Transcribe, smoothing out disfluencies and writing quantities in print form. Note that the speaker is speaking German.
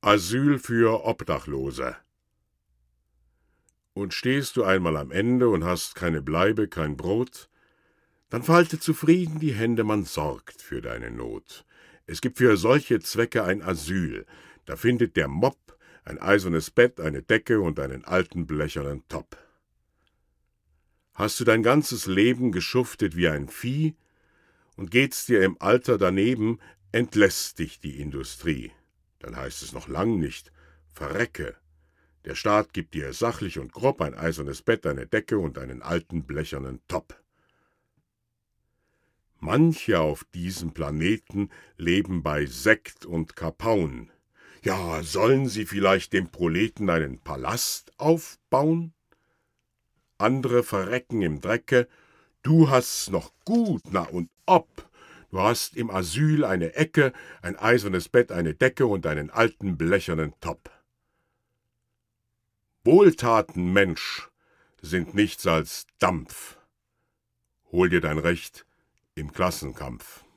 Asyl für Obdachlose. Und stehst du einmal am Ende und hast keine Bleibe, kein Brot, dann falte zufrieden die Hände, man sorgt für deine Not. Es gibt für solche Zwecke ein Asyl, da findet der Mob ein eisernes Bett, eine Decke und einen alten blechernen Topp. Hast du dein ganzes Leben geschuftet wie ein Vieh und geht's dir im Alter daneben, entlässt dich die Industrie. Dann heißt es noch lang nicht, verrecke. Der Staat gibt dir sachlich und grob ein eisernes Bett, eine Decke und einen alten blechernen Topp. Manche auf diesem Planeten leben bei Sekt und Kapaun. Ja, sollen sie vielleicht dem Proleten einen Palast aufbauen? Andere verrecken im Drecke, du hast's noch gut, na und ob. Du hast im Asyl eine Ecke, ein eisernes Bett, eine Decke und einen alten blechernen Topp. Wohltaten, Mensch, sind nichts als Dampf. Hol dir dein Recht im Klassenkampf.